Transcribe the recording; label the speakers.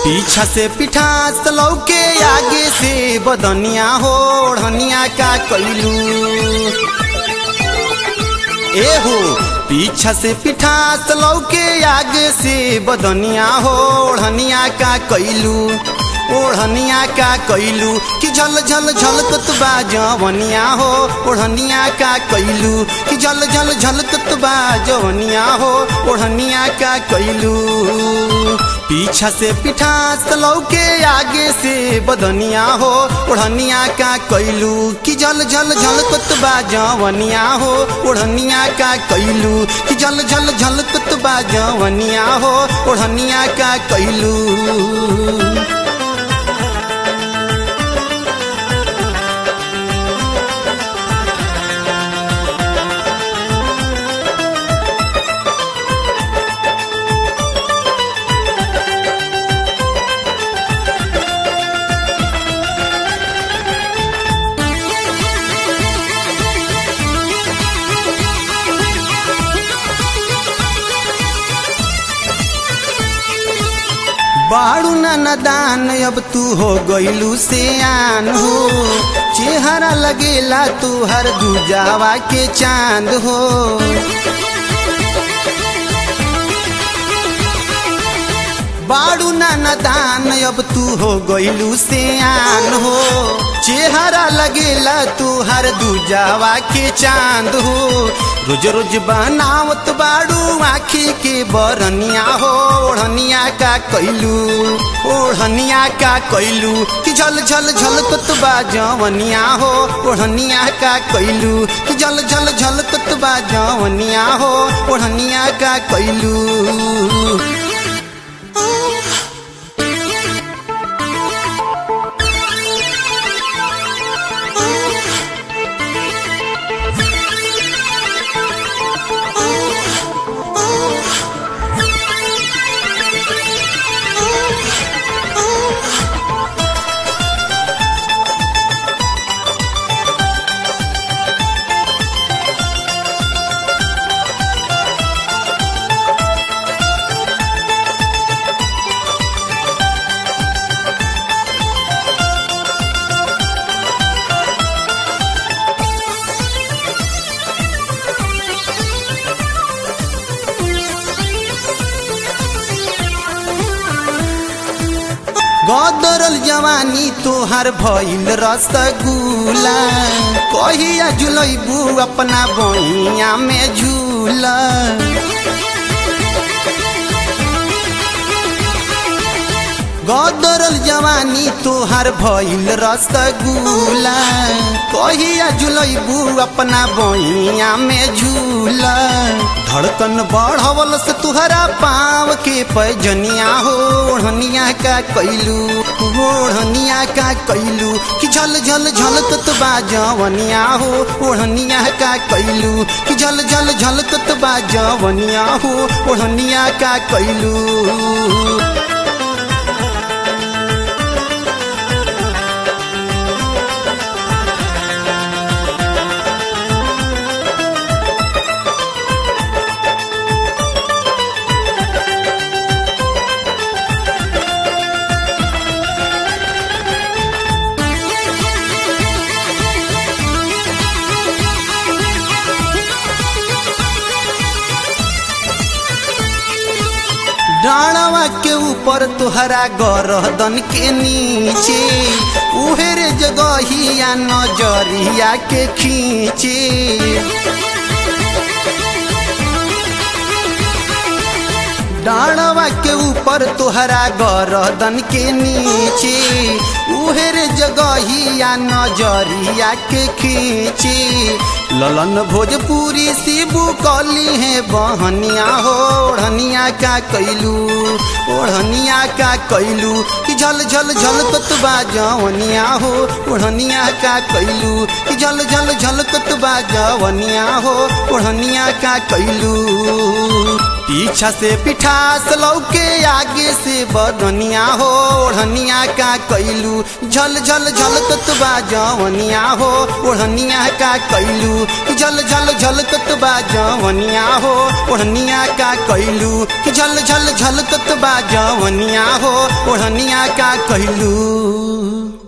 Speaker 1: पीछा से पिठास लौके आगे से बदनिया हो ओढ़निया का कैलू ए हो पीछा से पिठास लौके आगे से बदनिया हो ओढ़निया का कैलू ओढ़निया का कैलू कि झल झल झलकत बा जवनिया हो ओढ़निया का कैलू कि झल झल झलकत बा जवनिया हो ओढ़निया का कैलू पीछा से पिठास लौके आगे से बदनिया हो ओढ़निया का कैलू कि झल झल झलकत बा जवनिया हो ओढ़निया का कैलू कि झल झल झलकत बा जवनिया हो ओढ़निया का कैलू। बाड़ू नदान अब तू हो गईलू से आन हो चेहरा लगेला तू हर दूजावा के चांद हो बाड़ू नदान अब तू हो गईलू से आन हो चेहरा लगेला तू हर दूजावा के चांद हो रोज रोज बनावत बाड़ू आखी के बरनिया हो ओढ़निया का कैलू ओढ़निया का कैलू कि झल झल झलकत बा जवनिया हो ओढ़निया का कैलू कि झल झल झलकत बा जवनिया हो ओढ़निया का कैलू। गदरल जवानी तोहर भइल रसगुल्ला कहिया झुलैबू अपना बहिया में झूला गदरल जवानी तोहर भइल रसगुल्ला कहिया झुलैबू अपना बहिया में झूला धड़कन बढ़वल से तुहरा पाँव के पैजनिया हो ओढ़निया का कैलू ओढ़निया का कैलू कि झल झल झलकत बा जवनिया हो ओढ़निया का कैलू कि झल झल झलकत बा जवनिया हो ओढ़निया का कैलू। डाढ़वा के ऊपर तुहरा गर्दन के नीचे उहेरे जगहिया नजरिया के खींचे डाढ़वा के ऊपर तुहरा गर्दन के नीचे उहेरे जगहिया नजरिया के खींचे ललन भोजपुरी शिबू कली है बहनिया हो ओढ़निया का कैलू ओढ़निया का कैलू कि झल झल झलकत बा जवनिया हो ओढ़निया का कैलू कि झल झल झलकत बा जवनिया हो ओढ़निया का कैलू पीछा से पिठास लौके आगे से बदनिया हो ओढ़निया का कैलू झल झल झलकत बा जवनिया हो ओढ़निया का कैलू झल झल झल झलकत बा जवनिया हो ओढ़निया का कैलू कि झल झल झलकत बा जवनिया हो ओढ़निया का कैलू।